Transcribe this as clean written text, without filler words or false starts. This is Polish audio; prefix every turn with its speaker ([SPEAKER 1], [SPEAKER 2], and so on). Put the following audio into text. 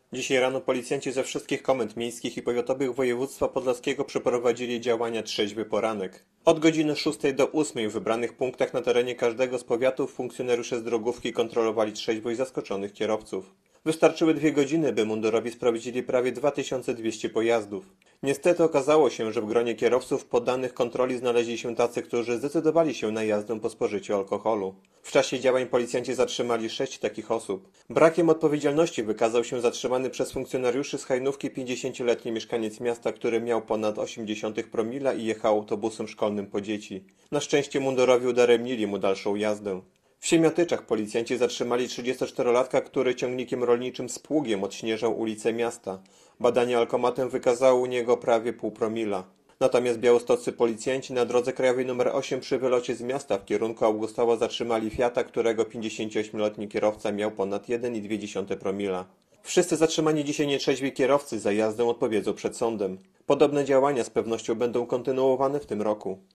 [SPEAKER 1] Dzisiaj rano policjanci ze wszystkich komend miejskich i powiatowych województwa podlaskiego przeprowadzili działania Trzeźwy Poranek. Od godziny 6 do 8 w wybranych punktach na terenie każdego z powiatów funkcjonariusze z drogówki kontrolowali trzeźwość zaskoczonych kierowców. Wystarczyły 2 godziny, by mundurowi sprawdzili prawie 2200 pojazdów. Niestety okazało się, że w gronie kierowców poddanych kontroli znaleźli się tacy, którzy zdecydowali się na jazdę po spożyciu alkoholu. W czasie działań policjanci zatrzymali 6 takich osób. Brakiem odpowiedzialności wykazał się zatrzymany przez funkcjonariuszy z Hajnówki 50-letni mieszkaniec miasta, który miał ponad 0,8 promila i jechał autobusem szkolnym po dzieci. Na szczęście mundurowi udaremnili mu dalszą jazdę. W Siemiatyczach policjanci zatrzymali 34-latka, który ciągnikiem rolniczym z pługiem odśnieżał ulice miasta. Badanie alkomatem wykazało u niego prawie 0,5 promila. Natomiast białostoccy policjanci na drodze krajowej nr 8 przy wylocie z miasta w kierunku Augustowa zatrzymali Fiata, którego 58-letni kierowca miał ponad 1,2 promila. Wszyscy zatrzymani dzisiaj nietrzeźwi kierowcy za jazdę odpowiedzą przed sądem. Podobne działania z pewnością będą kontynuowane w tym roku.